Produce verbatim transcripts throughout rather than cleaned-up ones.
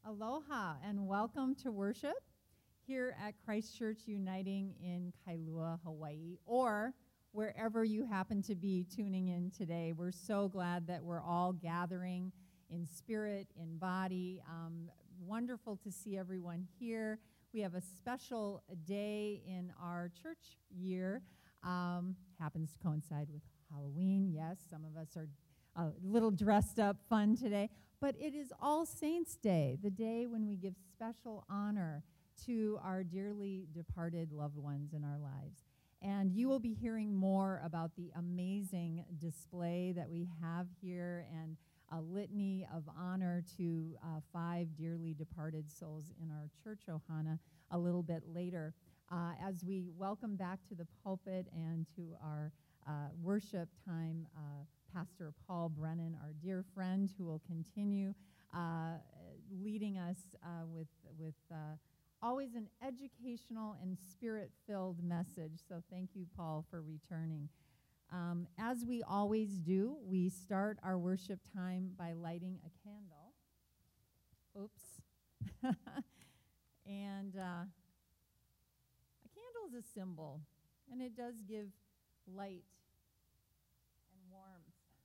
Aloha and welcome to worship here at Christ Church Uniting in Kailua, Hawaii, or wherever you happen to be tuning in today. We're so glad that we're all gathering in spirit, in body. Um, wonderful to see everyone here. We have a special day in our church year. Um, happens to coincide with Halloween. Yes, some of us are a little dressed up fun today. But it is All Saints' Day, the day when we give special honor to our dearly departed loved ones in our lives. And you will be hearing more about the amazing display that we have here and a litany of honor to uh, five dearly departed souls in our church, Ohana, a little bit later. Uh, as we welcome back to the pulpit and to our uh, worship time, uh, Pastor Paul Brennan, our dear friend, who will continue uh, leading us uh, with, with uh, always an educational and spirit-filled message. So thank you, Paul, for returning. Um, as we always do, we start our worship time by lighting a candle. Oops. and uh, a candle is a symbol, and it does give light and warmth,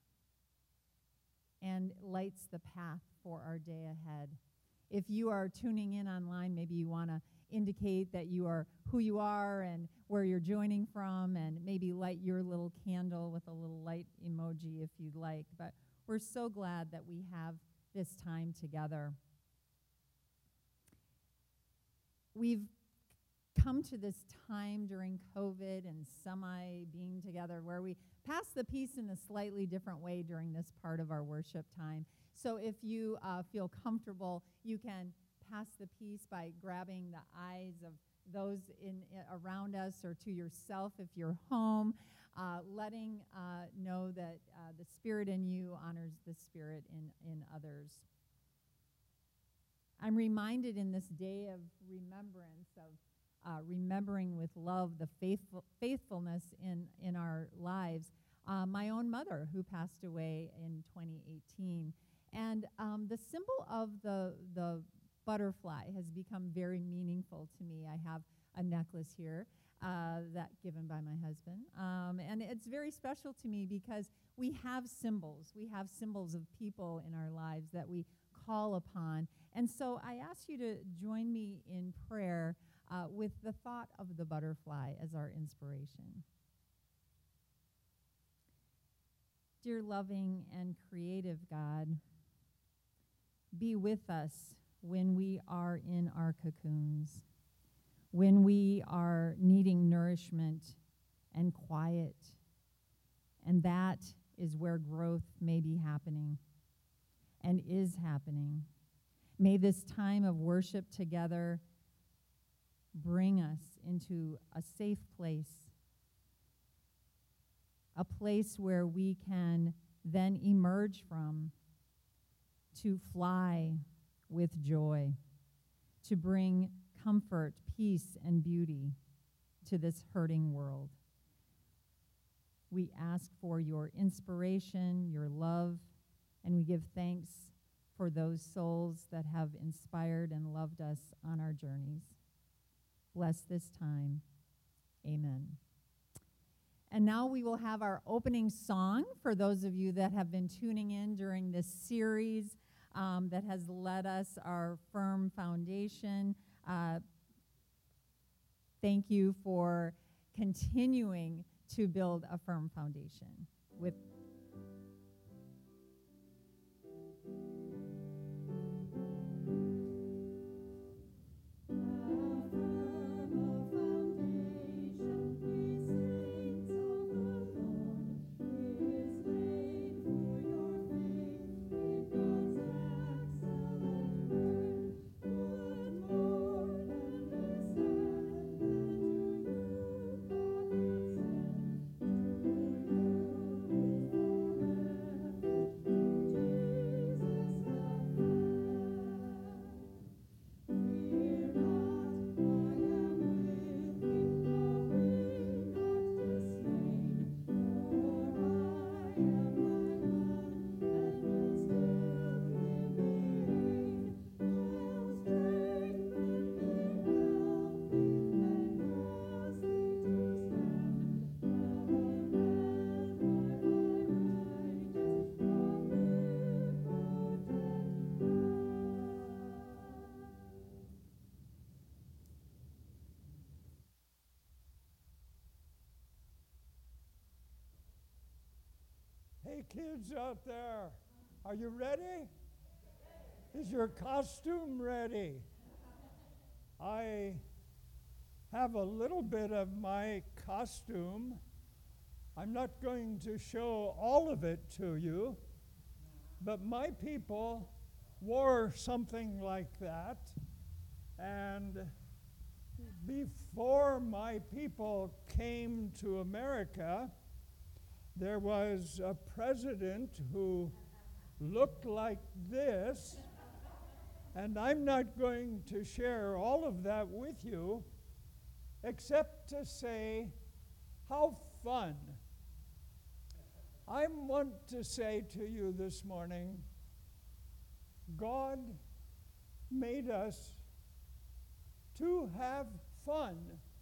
and lights the path for our day ahead. If you are tuning in online, maybe you want to indicate that you are who you are and where you're joining from, and maybe light your little candle with a little light emoji if you'd like. But we're so glad that we have this time together. We've come to this time during COVID and semi being together where we pass the peace in a slightly different way during this part of our worship time. So if you uh, feel comfortable, you can pass the peace by grabbing the eyes of those in, in around us or to yourself if you're home, uh, letting uh, know that uh, the Spirit in you honors the Spirit in, in others. I'm reminded in this day of remembrance of Uh, remembering with love the faithful, faithfulness in, in our lives. Uh, my own mother, who passed away in twenty eighteen. And um, the symbol of the, the butterfly has become very meaningful to me. I have a necklace here uh, that given by my husband. Um, and it's very special to me because we have symbols. We have symbols of people in our lives that we call upon. And so I ask you to join me in prayer Uh, with the thought of the butterfly as our inspiration. Dear loving and creative God, be with us when we are in our cocoons, when we are needing nourishment and quiet, and that is where growth may be happening and is happening. May this time of worship together bring us into a safe place, a place where we can then emerge from to fly with joy, to bring comfort, peace, and beauty to this hurting world. We ask for your inspiration, your love, and we give thanks for those souls that have inspired and loved us on our journeys. Bless this time. Amen. And now we will have our opening song for those of you that have been tuning in during this series um, that has led us our firm foundation. Uh, thank you for continuing to build a firm foundation with Hey, kids out there, are you ready? Is your costume ready? I have a little bit of my costume. I'm not going to show all of it to you, but my people wore something like that. And before my people came to America, there was a president who looked like this, and I'm not going to share all of that with you, except to say how fun. I want to say to you this morning, God made us to have fun.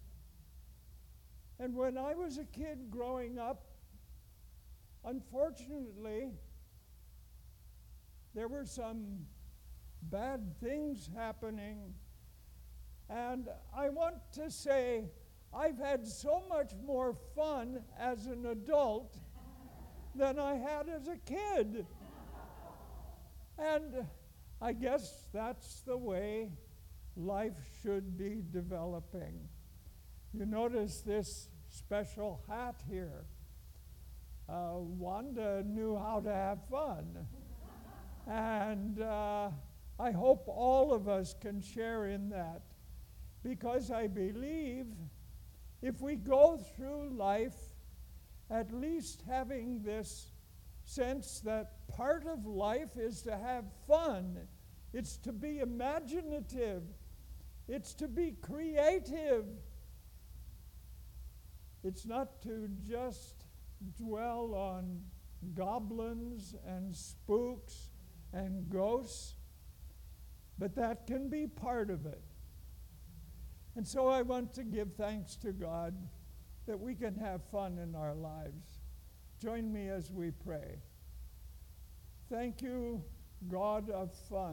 And when I was a kid growing up, unfortunately, there were some bad things happening. And I want to say, I've had so much more fun as an adult than I had as a kid. And I guess that's the way life should be developing. You notice this special hat here. Uh, Wanda knew how to have fun. And uh, I hope all of us can share in that, because I believe if we go through life at least having this sense that part of life is to have fun, it's to be imaginative, it's to be creative, it's not to just dwell on goblins and spooks and ghosts, but that can be part of it. And so I want to give thanks to God that we can have fun in our lives. Join me as we pray. Thank you, God of fun.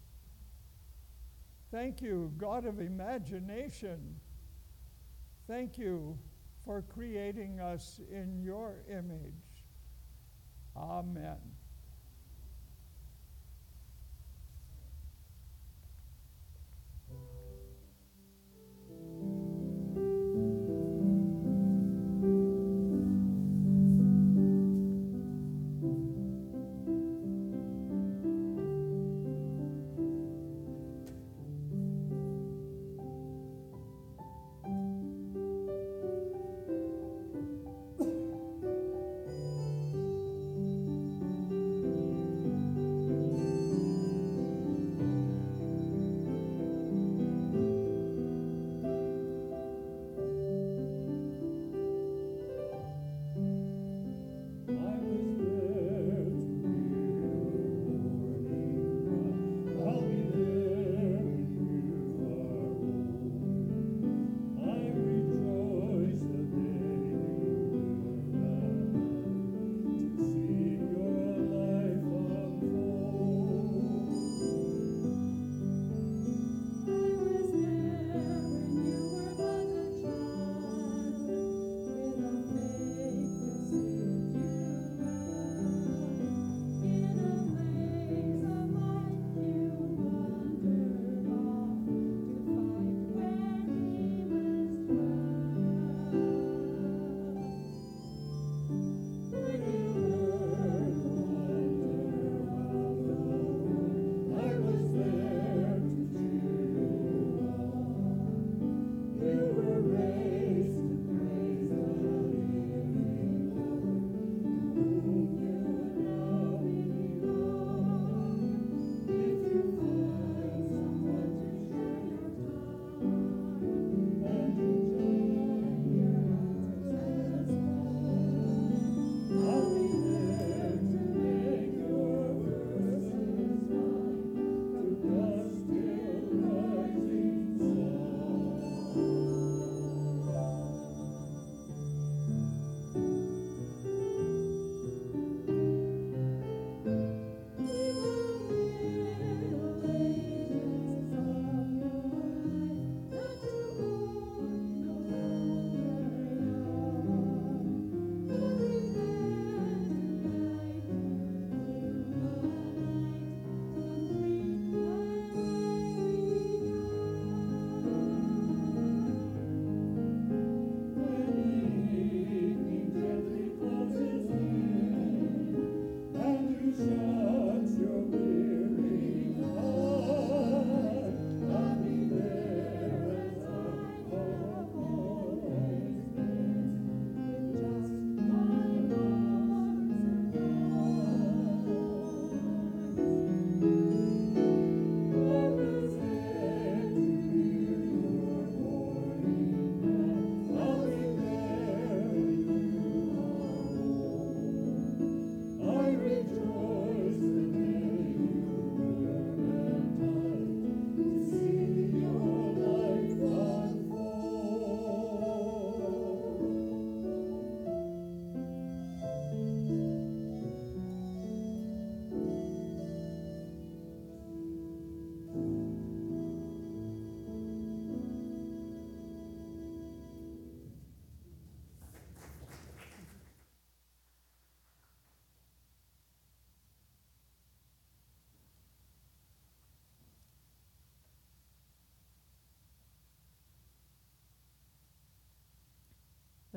Thank you, God of imagination. Thank you for creating us in your image. Amen.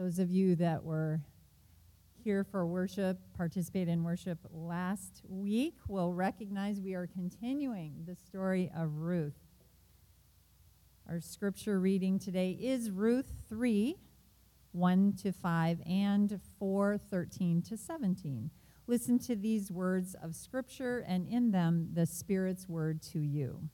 Those of you that were here for worship, participated in worship last week, will recognize we are continuing the story of Ruth. Our scripture reading today is Ruth three, one to five, and four, thirteen to seventeen. Listen to these words of scripture, and in them, the Spirit's word to you.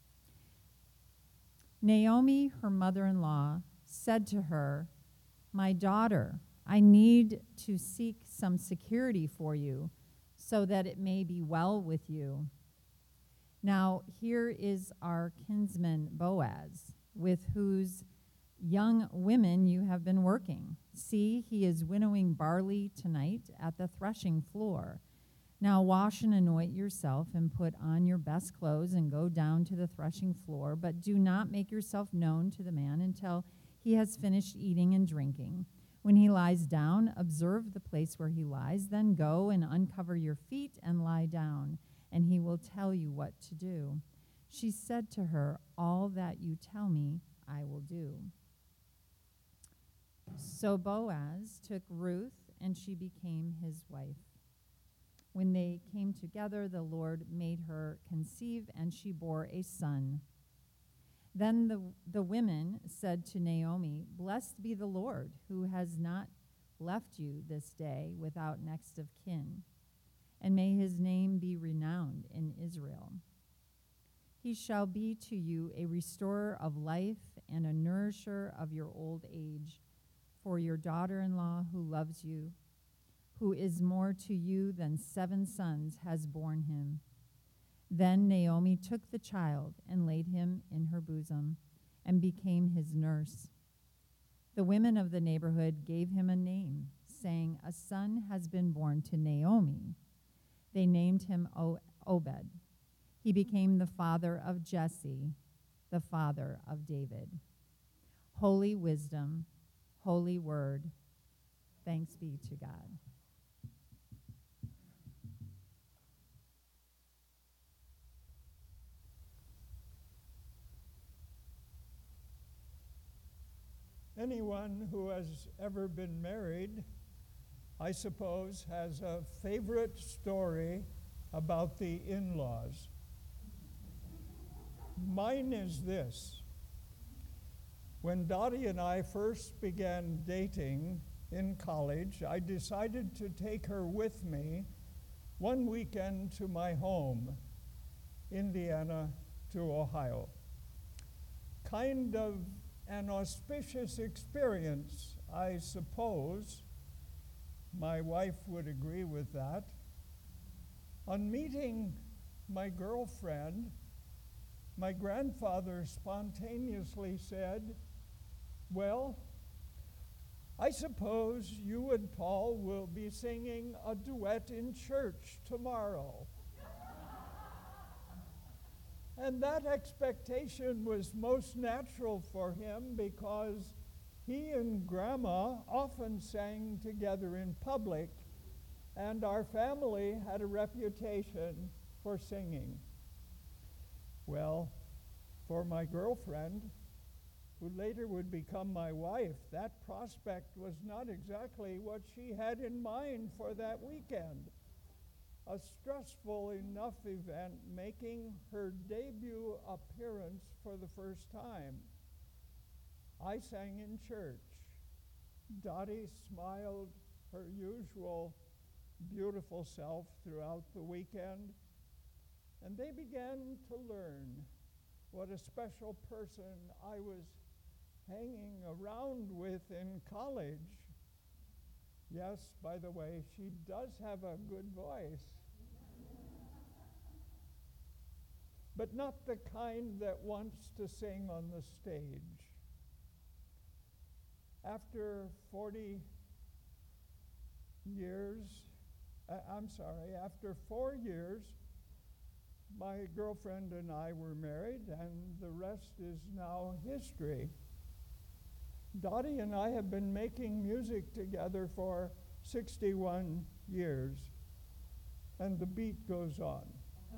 Naomi, her mother-in-law, said to her, "My daughter, I need to seek some security for you so that it may be well with you. Now, here is our kinsman Boaz, with whose young women you have been working. See, he is winnowing barley tonight at the threshing floor. Now wash and anoint yourself and put on your best clothes and go down to the threshing floor, but do not make yourself known to the man until he has finished eating and drinking. When he lies down, observe the place where he lies, then go and uncover your feet and lie down, and he will tell you what to do." She said to her, "All that you tell me, I will do." So Boaz took Ruth, and she became his wife. When they came together, the Lord made her conceive, and she bore a son. Then the, the women said to Naomi, "Blessed be the Lord, who has not left you this day without next of kin, and may his name be renowned in Israel. He shall be to you a restorer of life and a nourisher of your old age, for your daughter-in-law who loves you, who is more to you than seven sons, has borne him." Then Naomi took the child and laid him in her bosom and became his nurse. The women of the neighborhood gave him a name, saying, "A son has been born to Naomi." They named him o- Obed. He became the father of Jesse, the father of David. Holy wisdom, holy word, thanks be to God. Anyone who has ever been married, I suppose, has a favorite story about the in-laws. Mine is this. When Dottie and I first began dating in college, I decided to take her with me one weekend to my home, Indiana to Ohio. Kind of an auspicious experience, I suppose. My wife would agree with that. On meeting my girlfriend, my grandfather spontaneously said, "Well, I suppose you and Paul will be singing a duet in church tomorrow." And that expectation was most natural for him because he and Grandma often sang together in public, and our family had a reputation for singing. Well, for my girlfriend, who later would become my wife, that prospect was not exactly what she had in mind for that weekend. A stressful enough event, making her debut appearance for the first time. I sang in church. Dottie smiled her usual beautiful self throughout the weekend, and they began to learn what a special person I was hanging around with in college. Yes, by the way, she does have a good voice. But not the kind that wants to sing on the stage. After forty years, uh, I'm sorry, after four years, my girlfriend and I were married, and the rest is now history. Dottie and I have been making music together for sixty-one years, and the beat goes on.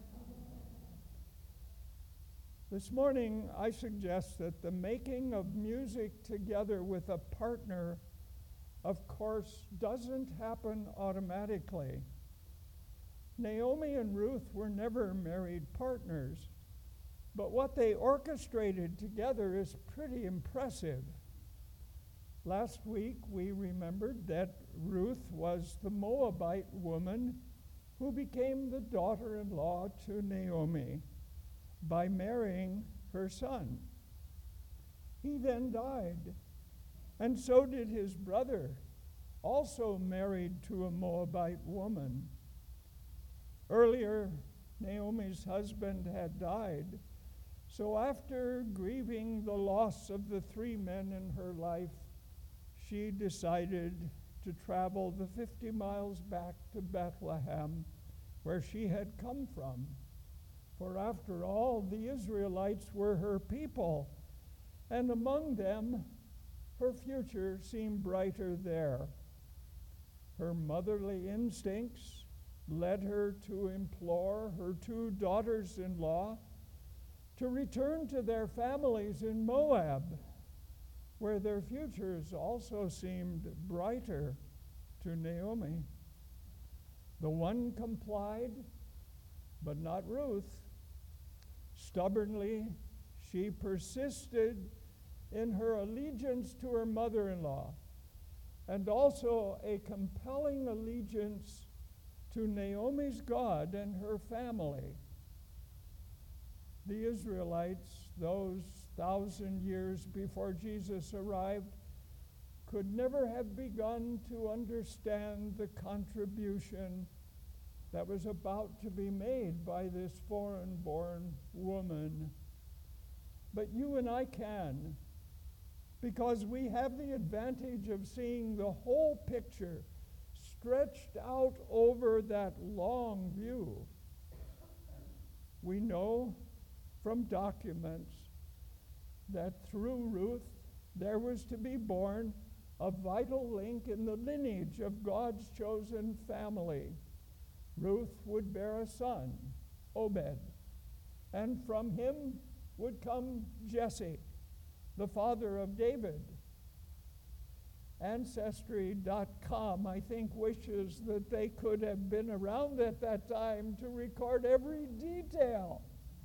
This morning, I suggest that the making of music together with a partner of course, doesn't happen automatically. Naomi and Ruth were never married partners, but what they orchestrated together is pretty impressive. Last week, we remembered that Ruth was the Moabite woman who became the daughter-in-law to Naomi by marrying her son. He then died, and so did his brother, also married to a Moabite woman. Earlier, Naomi's husband had died, so after grieving the loss of the three men in her life, she decided to travel the fifty miles back to Bethlehem, where she had come from. For after all, the Israelites were her people, and among them, her future seemed brighter there. Her motherly instincts led her to implore her two daughters-in-law to return to their families in Moab, where their futures also seemed brighter to Naomi. The one complied, but not Ruth. Stubbornly, she persisted in her allegiance to her mother-in-law, and also a compelling allegiance to Naomi's God and her family. The Israelites, those thousand years before Jesus arrived, could never have begun to understand the contribution that was about to be made by this foreign-born woman. But you and I can, because we have the advantage of seeing the whole picture stretched out over that long view. We know from documents that through Ruth there was to be born a vital link in the lineage of God's chosen family. Ruth would bear a son, Obed, and from him would come Jesse, the father of David. Ancestry dot com, I think, wishes that they could have been around at that time to record every detail.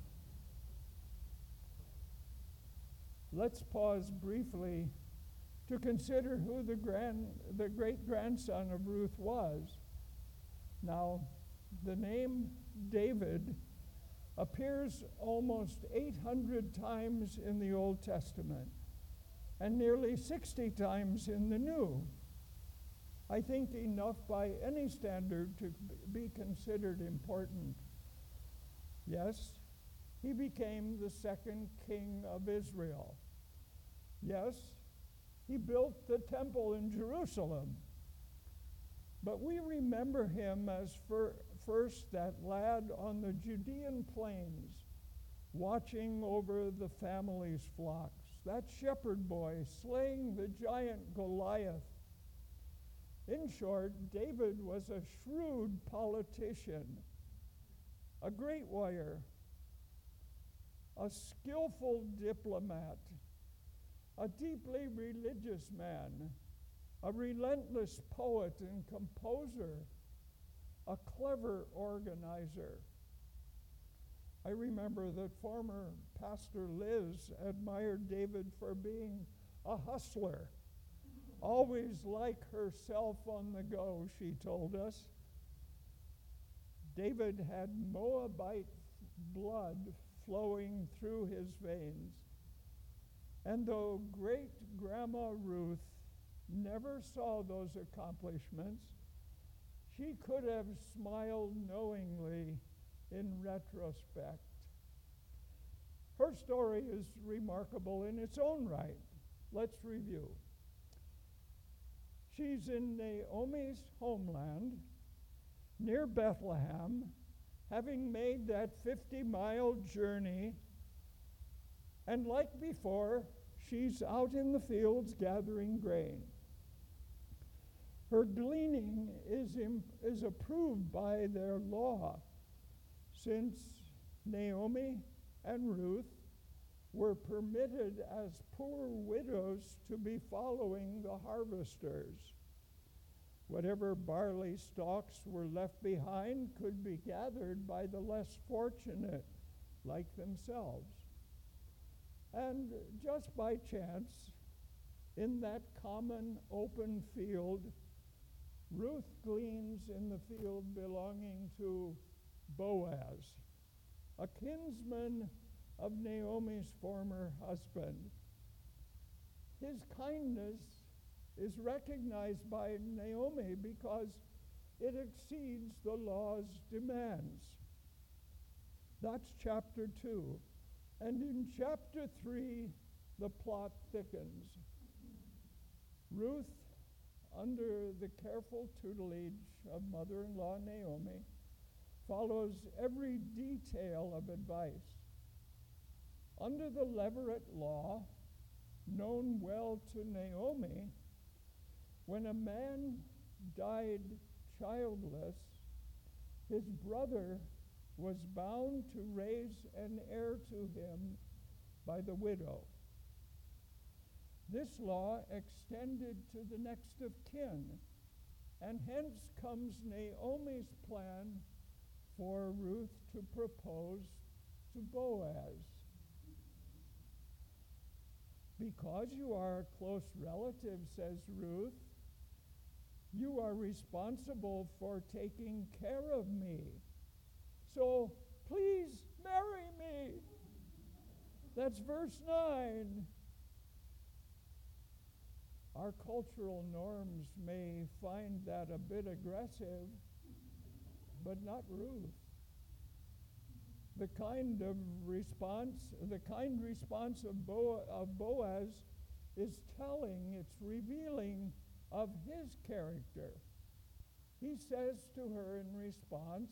Let's pause briefly to consider who the grand, the great-grandson of Ruth was. Now, the name David appears almost eight hundred times in the Old Testament and nearly sixty times in the New. I think enough by any standard to be considered important. Yes, he became the second king of Israel. Yes, he built the temple in Jerusalem. But we remember him as fir- first that lad on the Judean plains, watching over the family's flocks, that shepherd boy slaying the giant Goliath. In short, David was a shrewd politician, a great warrior, a skillful diplomat, a deeply religious man, a relentless poet and composer, a clever organizer. I remember that former Pastor Liz admired David for being a hustler, always like herself on the go, she told us. David had Moabite blood flowing through his veins. And though great-grandma Ruth never saw those accomplishments, she could have smiled knowingly in retrospect. Her story is remarkable in its own right. Let's review. She's in Naomi's homeland, near Bethlehem, having made that fifty-mile journey. And like before, she's out in the fields gathering grain. Her gleaning is, imp- is approved by their law, since Naomi and Ruth were permitted as poor widows to be following the harvesters. Whatever barley stalks were left behind could be gathered by the less fortunate, like themselves. And just by chance, in that common open field, Ruth gleans in the field belonging to Boaz, a kinsman of Naomi's former husband. His kindness is recognized by Naomi because it exceeds the law's demands. That's chapter two. And in chapter three, the plot thickens. Ruth, under the careful tutelage of mother-in-law Naomi, follows every detail of advice. Under the Levirate law, known well to Naomi, when a man died childless, his brother was bound to raise an heir to him by the widow. This law extended to the next of kin, and hence comes Naomi's plan for Ruth to propose to Boaz. Because you are a close relative, says Ruth, you are responsible for taking care of me. So please marry me. That's verse nine. Our cultural norms may find that a bit aggressive, but not Ruth. The kind of response, the kind response of, Bo- of Boaz is telling, it's revealing of his character. He says to her in response,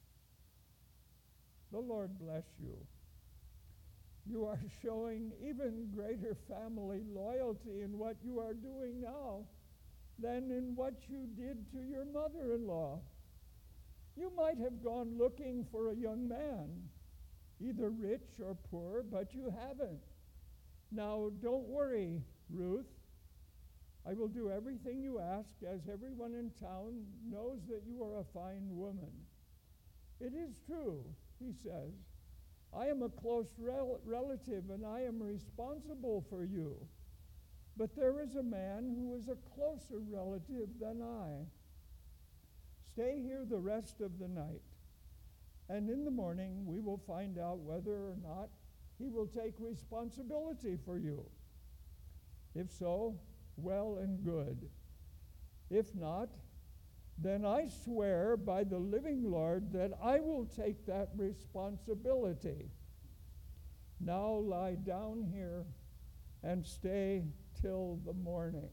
"The Lord bless you. You are showing even greater family loyalty in what you are doing now than in what you did to your mother-in-law. You might have gone looking for a young man, either rich or poor, but you haven't. Now, don't worry, Ruth. I will do everything you ask, as everyone in town knows that you are a fine woman. It is true," he says. "I am a close rel- relative, and I am responsible for you. But there is a man who is a closer relative than I. Stay here the rest of the night, and in the morning we will find out whether or not he will take responsibility for you. If so, well and good. If not, then I swear by the living Lord that I will take that responsibility. Now lie down here and stay till the morning."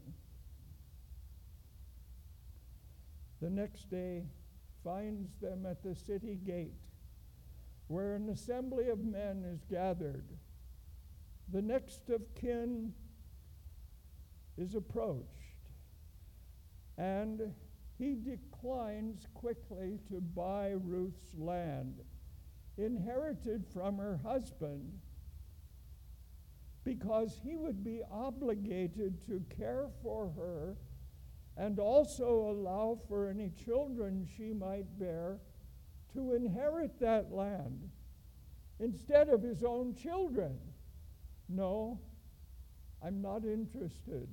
The next day finds them at the city gate, where an assembly of men is gathered. The next of kin is approached, and he declines quickly to buy Ruth's land, inherited from her husband, because he would be obligated to care for her and also allow for any children she might bear to inherit that land instead of his own children. No, I'm not interested.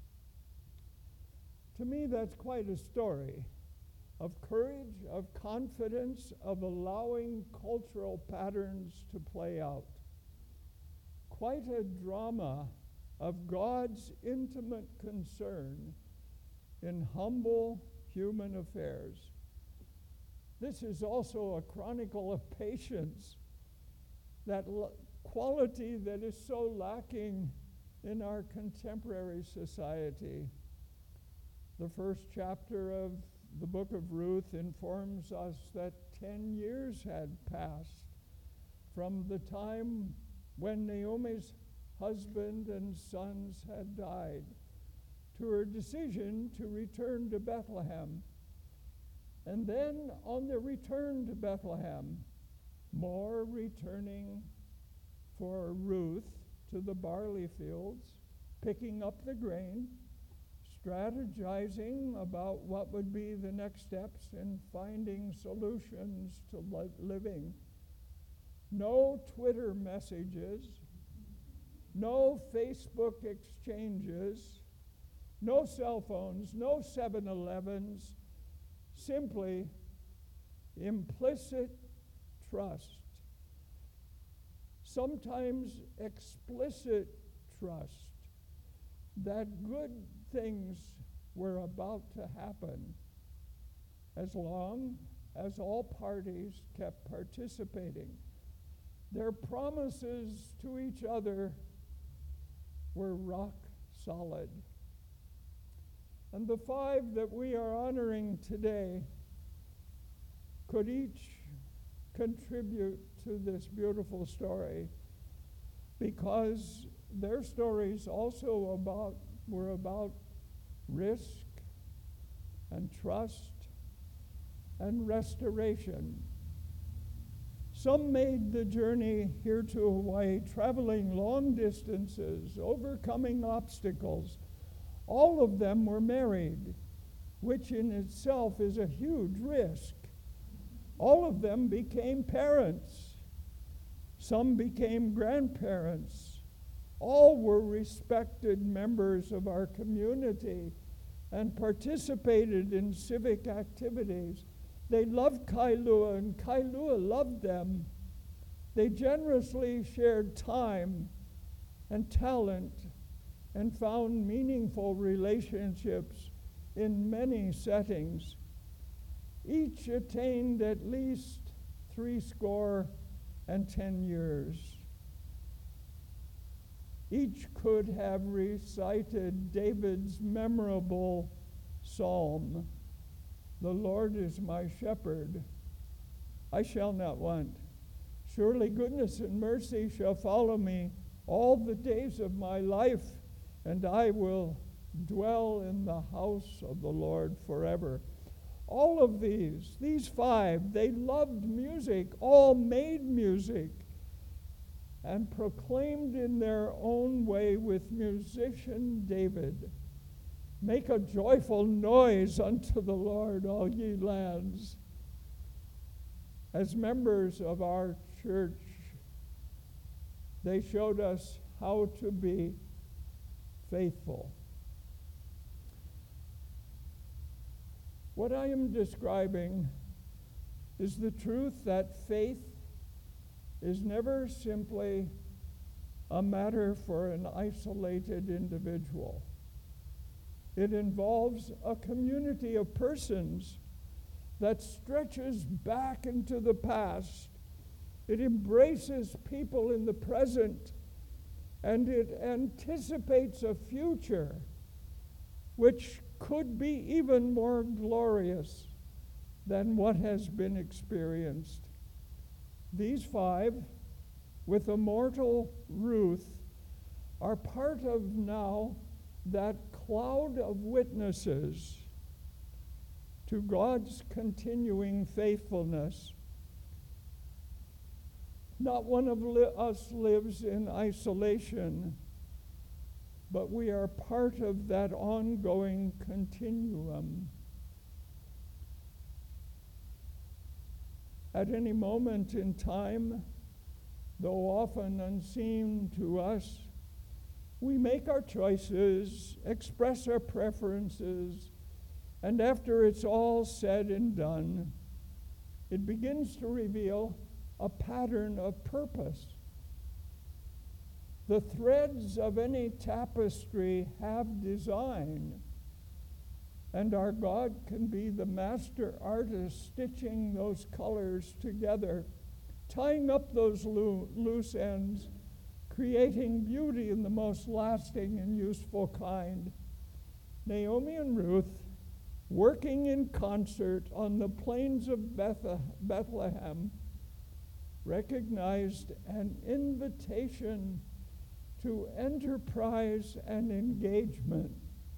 To me, that's quite a story of courage, of confidence, of allowing cultural patterns to play out. Quite a drama of God's intimate concern in humble human affairs. This is also a chronicle of patience, that l- quality that is so lacking in our contemporary society. The first chapter of the book of Ruth informs us that ten years had passed from the time when Naomi's husband and sons had died to her decision to return to Bethlehem. And then on the return to Bethlehem, more returning for Ruth to the barley fields, picking up the grain, strategizing about what would be the next steps in finding solutions to li- living. No Twitter messages, no Facebook exchanges, no cell phones, no seven elevens, simply implicit trust. Sometimes explicit trust that good things were about to happen as long as all parties kept participating. Their promises to each other were rock solid. And the five that we are honoring today could each contribute to this beautiful story, because their stories also about were about risk and trust and restoration. Some made the journey here to Hawaii, traveling long distances, overcoming obstacles. All of them were married, which in itself is a huge risk. All of them became parents. Some became grandparents. All were respected members of our community and participated in civic activities. They loved Kailua, and Kailua loved them. They generously shared time and talent and found meaningful relationships in many settings. Each attained at least three score and ten years. Each could have recited David's memorable psalm, "The Lord is my shepherd, I shall not want. Surely goodness and mercy shall follow me all the days of my life, and I will dwell in the house of the Lord forever." All of these, these five, they loved music, all made music, and proclaimed in their own way with musician David, "Make a joyful noise unto the Lord, all ye lands." As members of our church, they showed us how to be faithful. What I am describing is the truth that faith is never simply a matter for an isolated individual. It involves a community of persons that stretches back into the past. It embraces people in the present, and it anticipates a future which could be even more glorious than what has been experienced. These five, with immortal Ruth, are part of now that cloud of witnesses to God's continuing faithfulness. Not one of li- us lives in isolation, but we are part of that ongoing continuum. At any moment in time, though often unseen to us, we make our choices, express our preferences, and after it's all said and done, it begins to reveal a pattern of purpose. The threads of any tapestry have design, and our God can be the master artist stitching those colors together, tying up those lo- loose ends, creating beauty in the most lasting and useful kind. Naomi and Ruth, working in concert on the plains of Beth- Bethlehem, recognized an invitation to enterprise and engagement.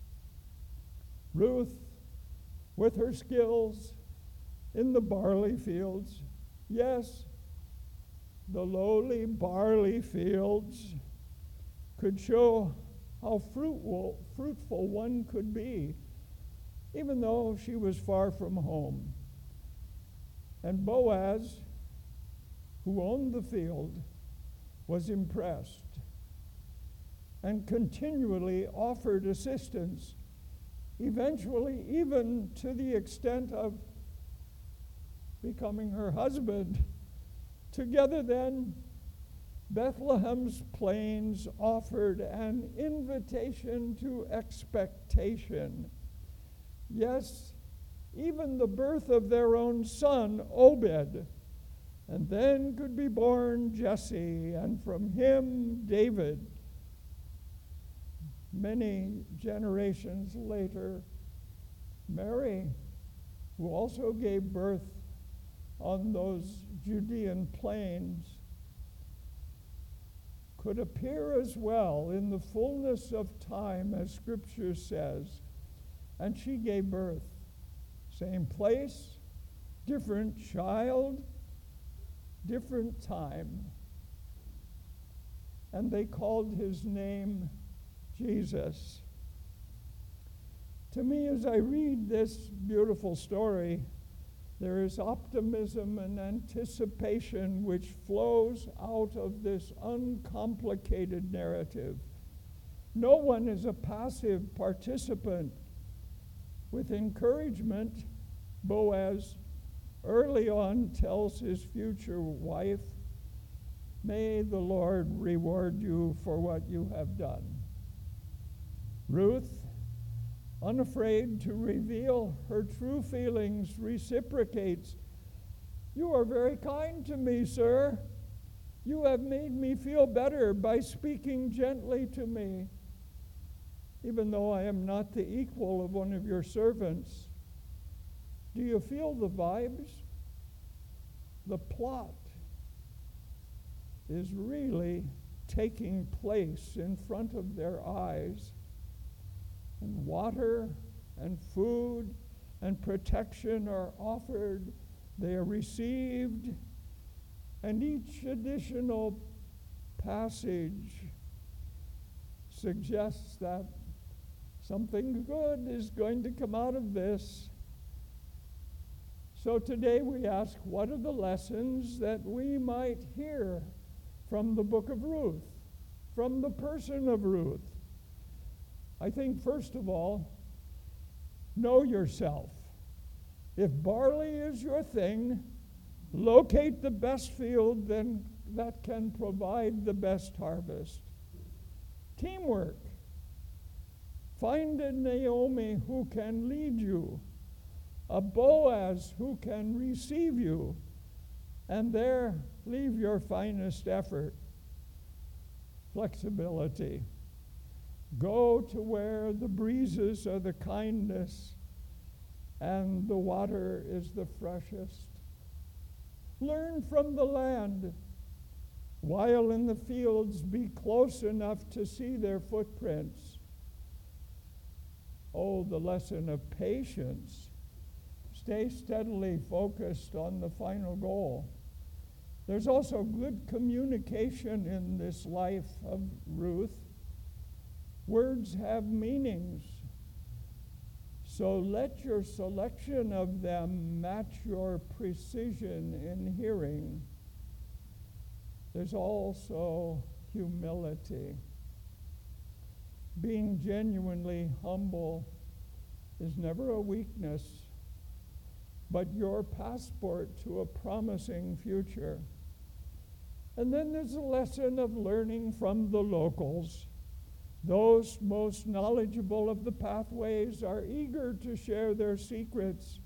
Ruth, with her skills in the barley fields, yes, the lowly barley fields, could show how fruitful, fruitful one could be, even though she was far from home. And Boaz, who owned the field, was impressed and continually offered assistance, eventually even to the extent of becoming her husband. Together then, Bethlehem's plains offered an invitation to expectation. Yes, even the birth of their own son, Obed, and then could be born Jesse, and from him David. Many generations later, Mary, who also gave birth on those Judean plains, could appear as well in the fullness of time, as Scripture says, and she gave birth. Same place, different child, different time. And they called his name Jesus. To me, as I read this beautiful story, there is optimism and anticipation which flows out of this uncomplicated narrative. No one is a passive participant. With encouragement, Boaz early on tells his future wife, "May the Lord reward you for what you have done." Ruth, unafraid to reveal her true feelings, reciprocates, "You are very kind to me, sir. You have made me feel better by speaking gently to me, even though I am not the equal of one of your servants." Do you feel the vibes? The plot is really taking place in front of their eyes. And water and food and protection are offered. They are received. And each additional passage suggests that something good is going to come out of this. So today we ask, what are the lessons that we might hear from the book of Ruth, from the person of Ruth? I think, first of all, know yourself. If barley is your thing, locate the best field then that can provide the best harvest. Teamwork. Find a Naomi who can lead you, a Boaz who can receive you, and there leave your finest effort. Flexibility. Go to where the breezes are the kindest and the water is the freshest. Learn from the land. While in the fields, be close enough to see their footprints. Oh, the lesson of patience. Stay steadily focused on the final goal. There's also good communication in this life of Ruth. Words have meanings. So let your selection of them match your precision in hearing. There's also humility. Being genuinely humble is never a weakness, but your passport to a promising future. And then there's a lesson of learning from the locals. Those most knowledgeable of the pathways are eager to share their secrets.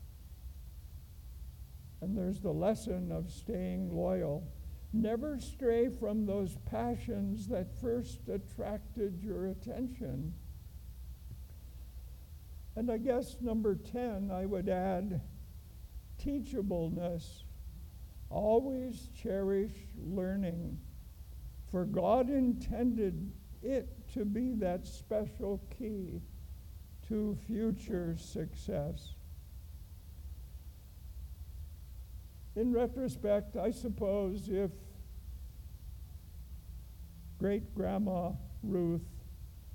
And there's the lesson of staying loyal. Never stray from those passions that first attracted your attention. And I guess number ten, I would add teachableness. Always cherish learning, for God intended it to be that special key to future success. In retrospect, I suppose if great-grandma Ruth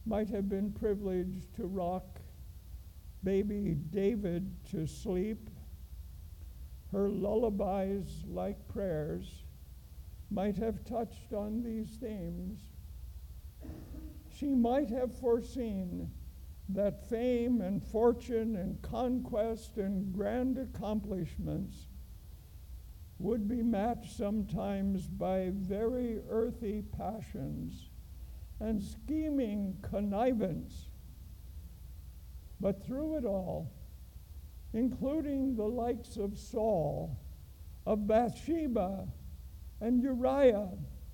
might have been privileged to rock baby David to sleep. Her lullabies, like prayers, might have touched on these themes. She might have foreseen that fame and fortune and conquest and grand accomplishments would be matched sometimes by very earthy passions and scheming connivance. But through it all, including the likes of Saul, of Bathsheba, and Uriah,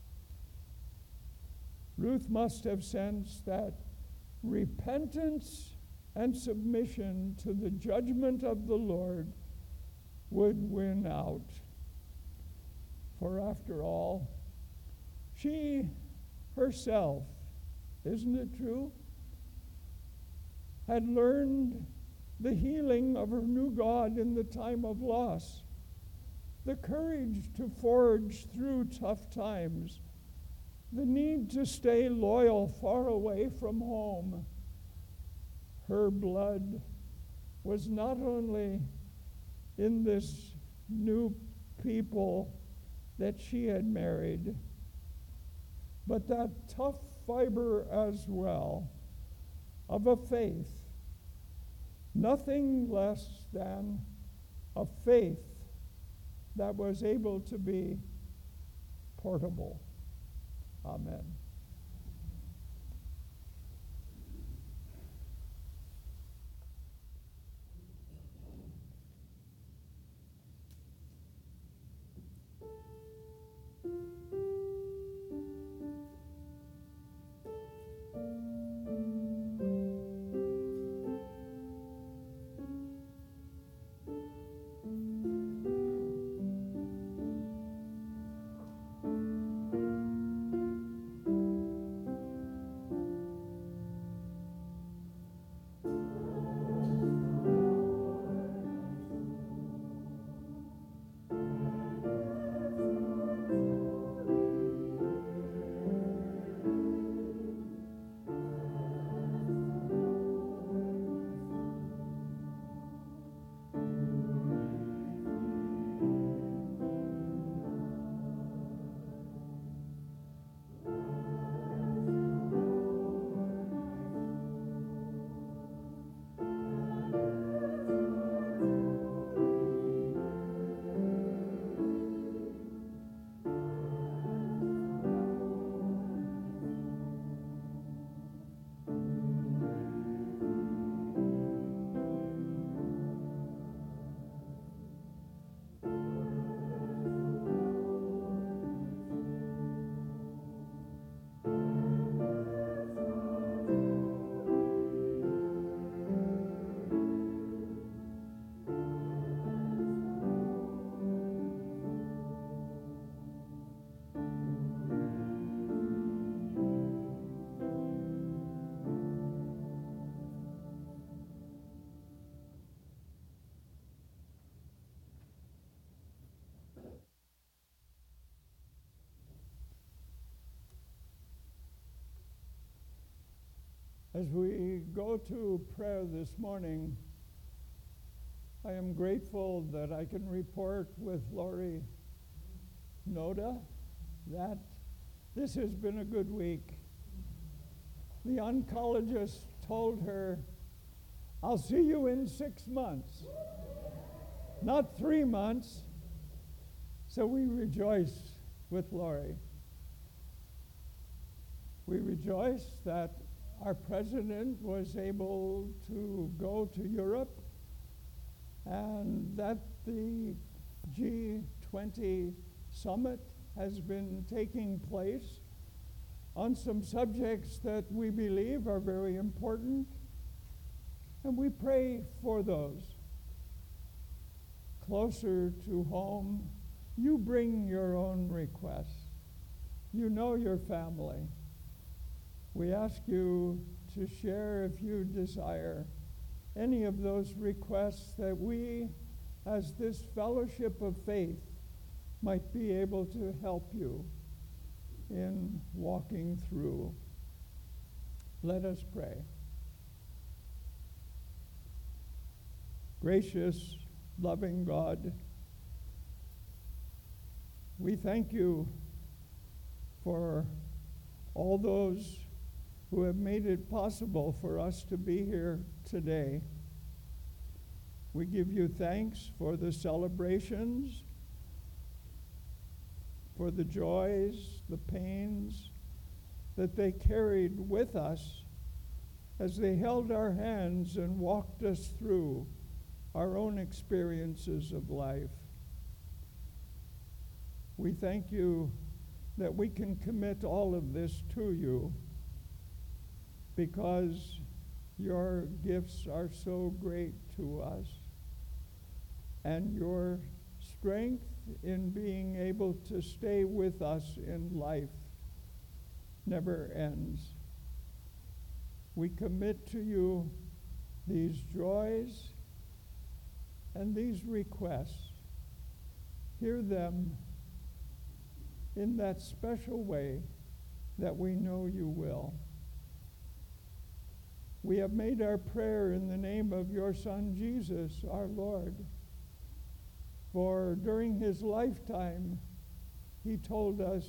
Ruth must have sensed that repentance and submission to the judgment of the Lord would win out. For after all, she herself, isn't it true, had learned the healing of her new God in the time of loss, the courage to forge through tough times, the need to stay loyal far away from home. Her blood was not only in this new people that she had married, but that tough fiber as well of a faith, nothing less than a faith that was able to be portable. Amen. As we go to prayer this morning, I am grateful that I can report with Lori Noda that this has been a good week. The oncologist told her, "I'll see you in six months, not three months." So we rejoice with Lori. We rejoice that our president was able to go to Europe and that the G twenty summit has been taking place on some subjects that we believe are very important, and we pray for those. Closer to home, you bring your own requests. You know your family. We ask you to share, if you desire, any of those requests that we, as this fellowship of faith, might be able to help you in walking through. Let us pray. Gracious, loving God, we thank you for all those who have made it possible for us to be here today. We give you thanks for the celebrations, for the joys, the pains that they carried with us as they held our hands and walked us through our own experiences of life. We thank you that we can commit all of this to you because your gifts are so great to us, and your strength in being able to stay with us in life never ends. We commit to you these joys and these requests. Hear them in that special way that we know you will. We have made our prayer in the name of your Son, Jesus, our Lord. For during his lifetime, he told us,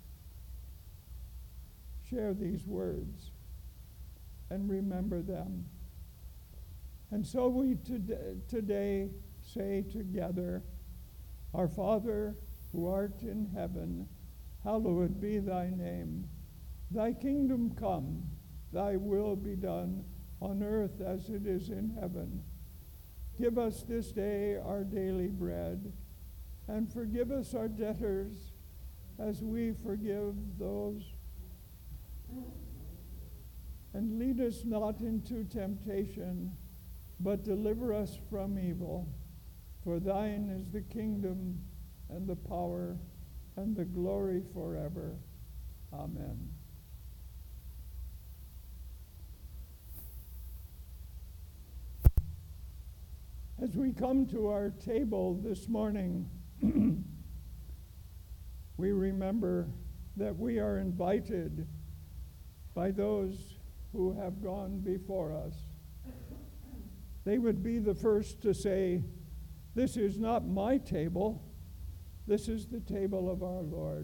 share these words and remember them. And so we tod- today say together, Our Father, who art in heaven, hallowed be thy name. Thy kingdom come, thy will be done on earth as it is in heaven. Give us this day our daily bread, and forgive us our debtors as we forgive those. And lead us not into temptation, but deliver us from evil. For thine is the kingdom and the power and the glory forever. Amen. As we come to our table this morning, we remember that we are invited by those who have gone before us. They would be the first to say, this is not my table, this is the table of our Lord.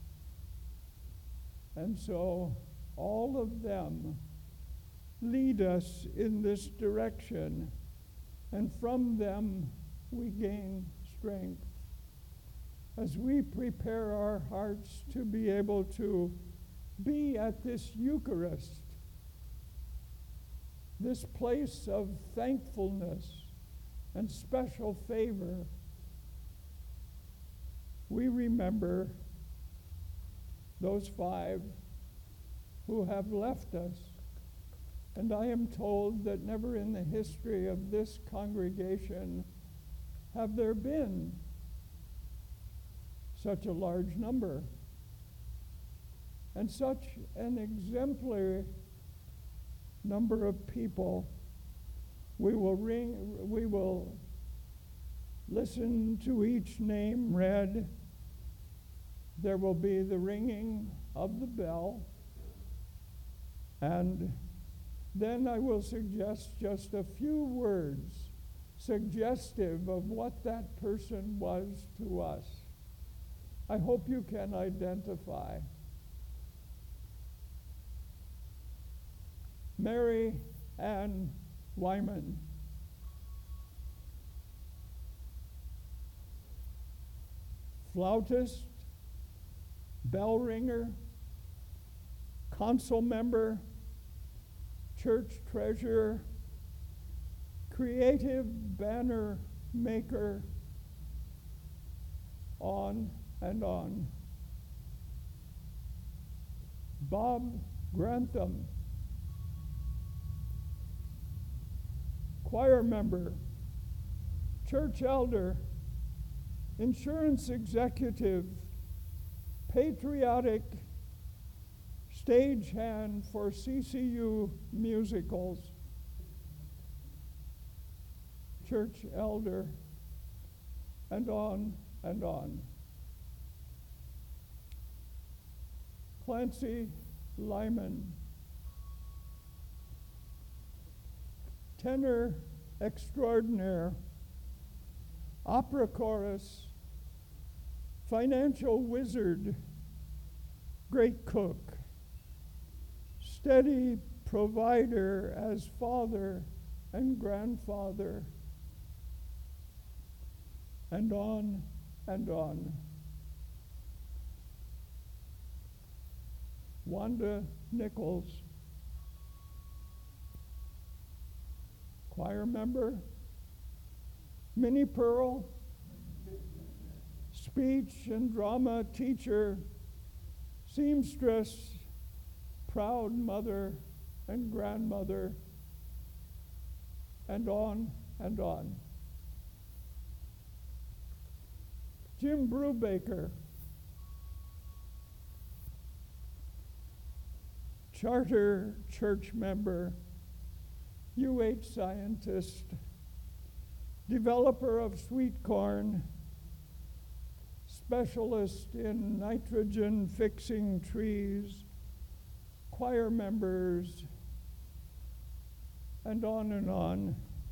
And so all of them lead us in this direction, and from them we gain strength as we prepare our hearts to be able to be at this Eucharist, this place of thankfulness and special favor. We remember those five who have left us. And I am told that never in the history of this congregation have there been such a large number and such an exemplary number of people. We will ring, we will listen to each name read. There will be the ringing of the bell, and then I will suggest just a few words suggestive of what that person was to us. I hope you can identify. Mary Ann Wyman. Flautist, bell ringer, council member, church treasurer, creative banner maker, on and on. Bob Grantham, choir member, church elder, insurance executive, patriotic stagehand for C C U musicals, church elder, and on and on. Clancy Lyman, tenor extraordinaire, opera chorus, financial wizard, great cook, steady provider as father and grandfather, and on and on. Wanda Nichols, choir member. Minnie Pearl, speech and drama teacher, seamstress, proud mother and grandmother, and on and on. Jim Brubaker, charter church member, U H scientist, developer of sweet corn, specialist in nitrogen fixing trees, choir members, and on and on.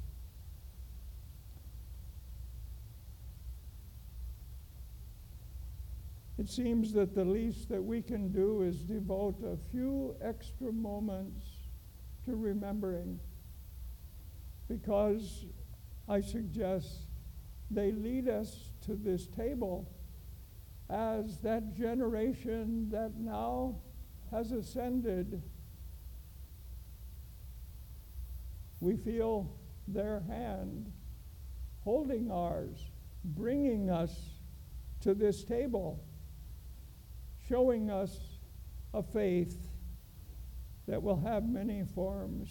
It seems that the least that we can do is devote a few extra moments to remembering, because I suggest they lead us to this table as that generation that now has ascended. We feel their hand holding ours, bringing us to this table, showing us a faith that will have many forms.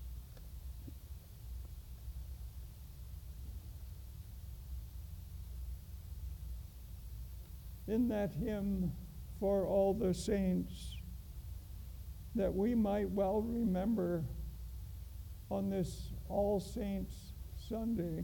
In that hymn, For All the Saints, that we might well remember on this All Saints Sunday,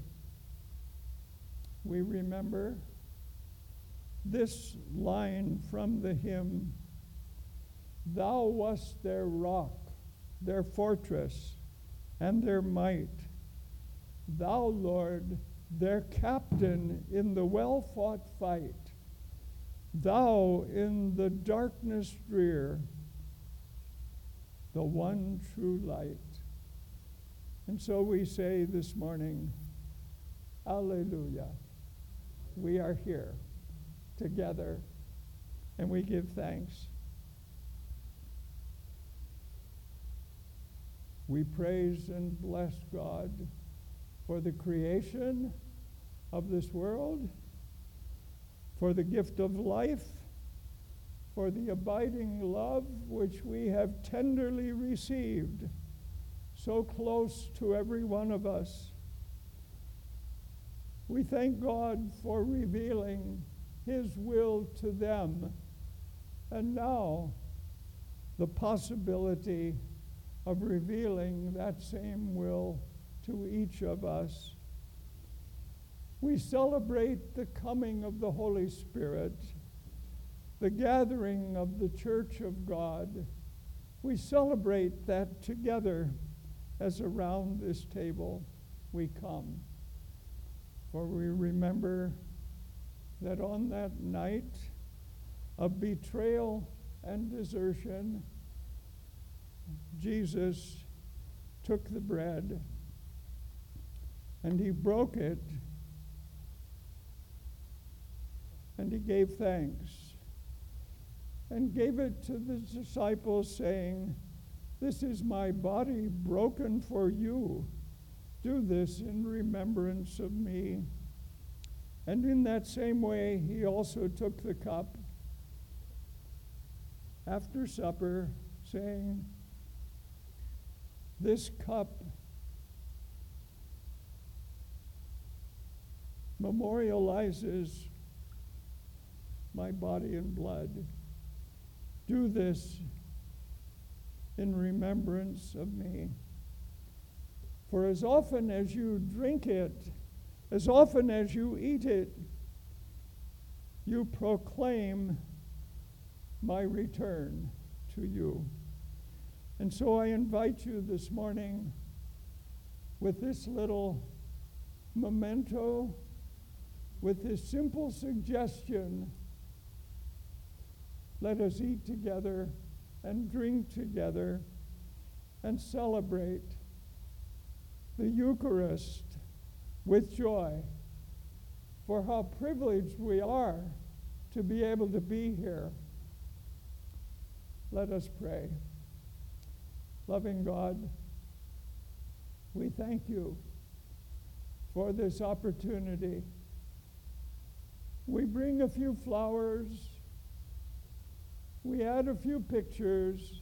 we remember this line from the hymn: Thou wast their rock, their fortress, and their might. Thou, Lord, their captain in the well-fought fight. Thou in the darkness drear, the one true light. And so we say this morning, Alleluia. We are here together, and we give thanks. We praise and bless God for the creation of this world, for the gift of life, for the abiding love which we have tenderly received, so close to every one of us. We thank God for revealing His will to them, and now the possibility of revealing that same will to each of us. We celebrate the coming of the Holy Spirit, the gathering of the Church of God. We celebrate that together as around this table we come. For we remember that on that night of betrayal and desertion, Jesus took the bread and he broke it and he gave thanks and gave it to the disciples, saying, This is my body broken for you. Do this in remembrance of me. And in that same way, he also took the cup after supper, saying, This cup memorializes my body and blood. Do this in remembrance of me. For as often as you drink it, as often as you eat it, you proclaim my return to you. And so I invite you this morning, with this little memento, with this simple suggestion, let us eat together and drink together and celebrate the Eucharist with joy for how privileged we are to be able to be here. Let us pray. Loving God, we thank you for this opportunity. We bring a few flowers, we add a few pictures,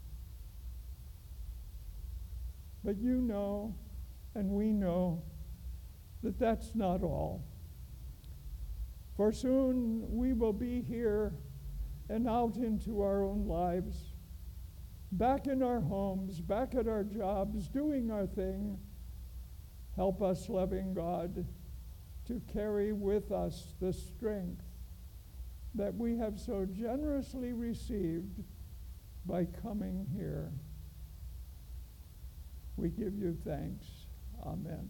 but you know, and we know, that that's not all. For soon we will be here and out into our own lives, back in our homes, back at our jobs, doing our thing. Help us, loving God, to carry with us the strength that we have so generously received by coming here. We give you thanks. Amen.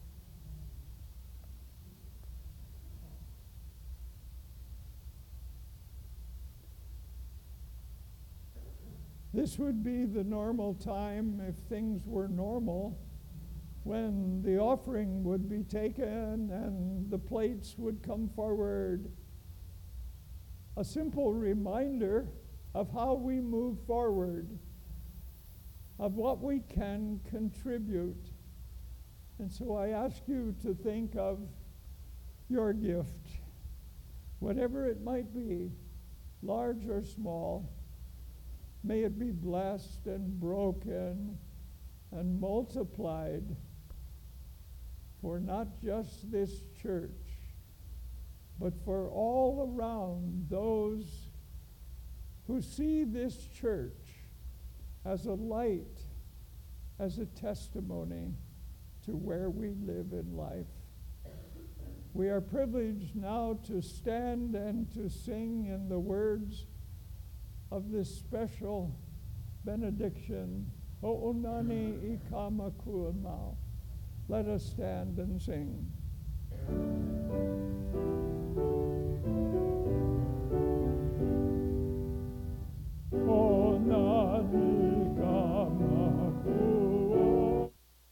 This would be the normal time if things were normal, when the offering would be taken and the plates would come forward. A simple reminder of how we move forward, of what we can contribute. And so I ask you to think of your gift, whatever it might be, large or small. May it be blessed and broken and multiplied for not just this church, but for all around those who see this church as a light, as a testimony to where we live in life. We are privileged now to stand and to sing in the words of this special benediction, Ho'onani ikama kuamau. Let us stand and sing. Ho'onani ikama kuamau.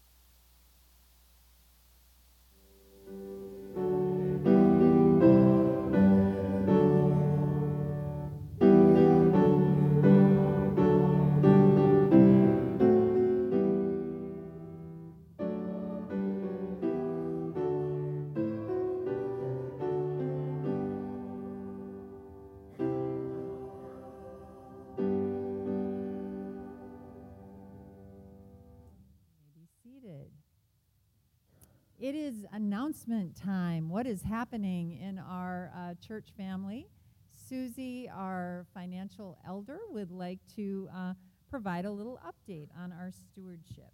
It is announcement time. What is happening in our uh, church family? Susie, our financial elder, would like to uh, provide a little update on our stewardship.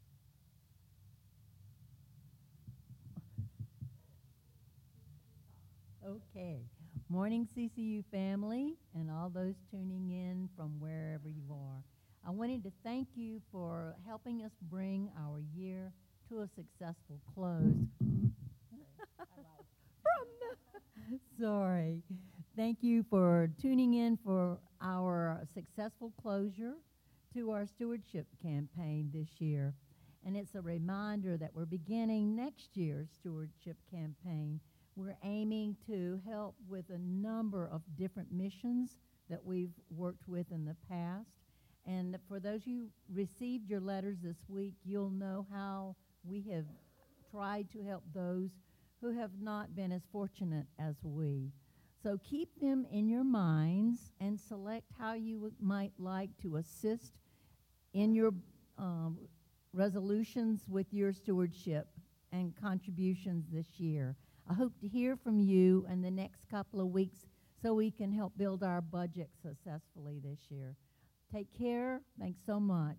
Okay. Morning, C C U family, and all those tuning in from wherever you are. I wanted to thank you for helping us bring our year to a successful close. From the Sorry. Thank you for tuning in for our successful closure to our stewardship campaign this year. And it's a reminder that we're beginning next year's stewardship campaign. We're aiming to help with a number of different missions that we've worked with in the past. And for those who received your letters this week, you'll know how we have tried to help those who have not been as fortunate as we. So keep them in your minds and select how you w- might like to assist in your um, resolutions with your stewardship and contributions this year. I hope to hear from you in the next couple of weeks so we can help build our budget successfully this year. Take care. Thanks so much.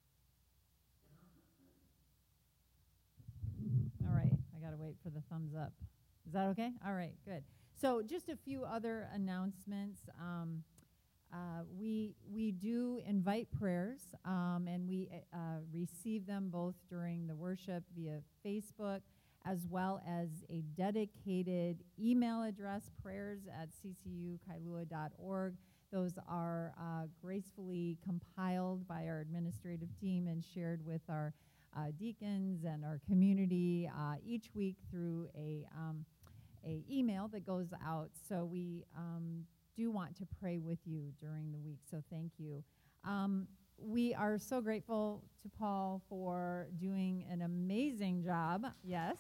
All right, I gotta wait for the thumbs up. Is that okay? All right, good. So just a few other announcements. Um, uh, we we do invite prayers, um, and we uh, receive them both during the worship via Facebook, as well as a dedicated email address, prayers at c c u kailua dot org. Those are uh, gracefully compiled by our administrative team and shared with our uh, deacons and our community uh, each week through a um, a email that goes out. So we um, do want to pray with you during the week, so thank you. Um, we are so grateful to Paul for doing an amazing job, yes.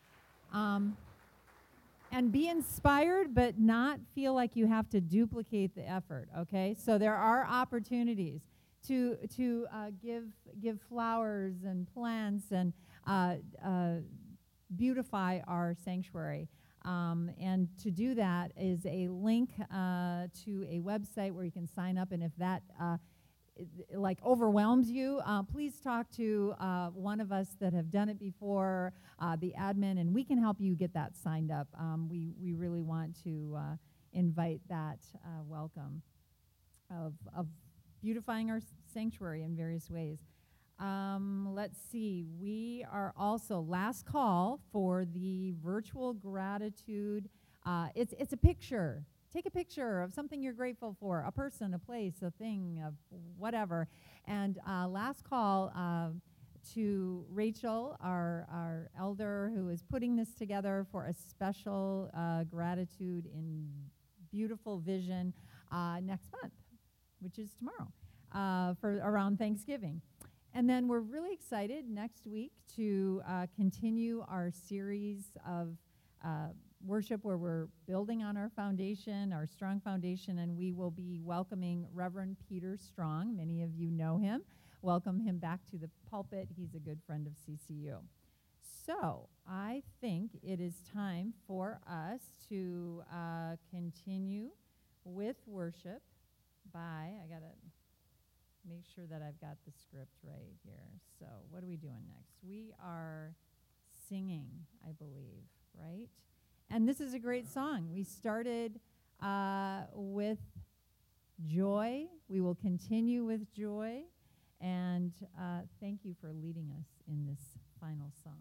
Um, and be inspired, but not feel like you have to duplicate the effort, okay? So there are opportunities to to uh, give give flowers and plants and uh, uh, beautify our sanctuary. Um, and to do that is a link uh, to a website where you can sign up. And if that uh, i- like overwhelms you, uh, please talk to uh, one of us that have done it before, uh, the admin, and we can help you get that signed up. Um, we we really want to uh, invite that uh, welcome of of beautifying our sanctuary in various ways. Um, let's see. We are also last call for the virtual gratitude. Uh, it's it's a picture. Take a picture of something you're grateful for, a person, a place, a thing, of whatever. And uh, last call uh, to Rachel, our our elder, who is putting this together for a special uh, gratitude in beautiful vision uh, next month, which is tomorrow, uh, for around Thanksgiving. And then we're really excited next week to uh, continue our series of uh, worship where we're building on our foundation, our strong foundation, and we will be welcoming Reverend Peter Strong. Many of you know him. Welcome him back to the pulpit. He's a good friend of C C U. So I think it is time for us to uh, continue with worship by, I got to make sure that I've got the script right here. So what are we doing next? We are singing, I believe, right? And this is a great song. We started uh, with joy. We will continue with joy. And uh, thank you for leading us in this final song.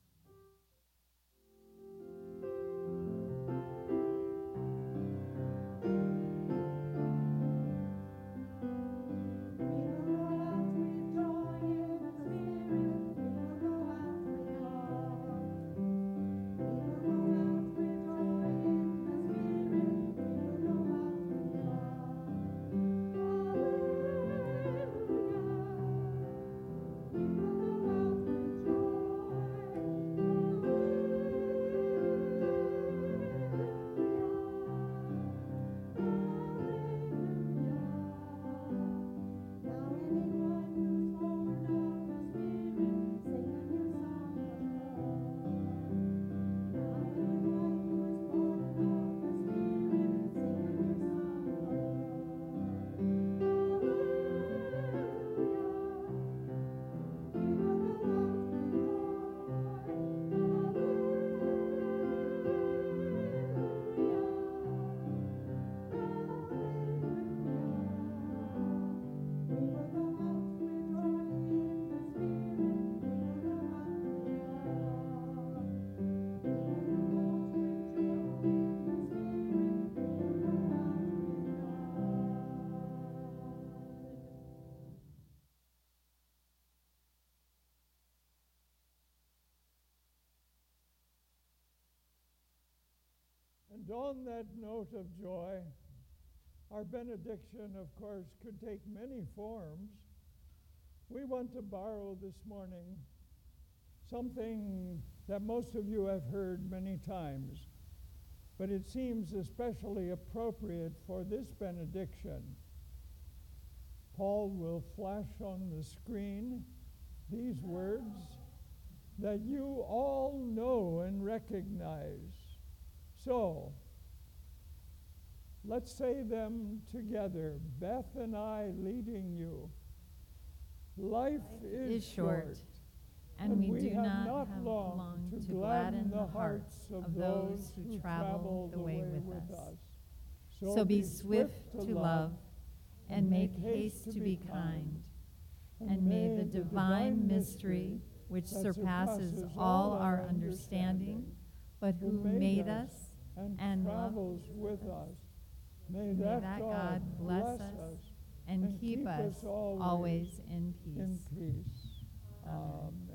And on that note of joy, our benediction, of course, could take many forms. We want to borrow this morning something that most of you have heard many times, but it seems especially appropriate for this benediction. Paul will flash on the screen these words that you all know and recognize. So, let's say them together. Beth and I leading you. Life is, is short, short, and, and we, we do have not not have long long to to gladden gladden the hearts of those who travel the way with us. So be swift to love, and make haste to be kind. And may the divine mystery, which surpasses all our understanding, but who made us and travels with us, may may that that God God bless bless us us and and keep keep us us always always in in peace. peace. Amen. Amen.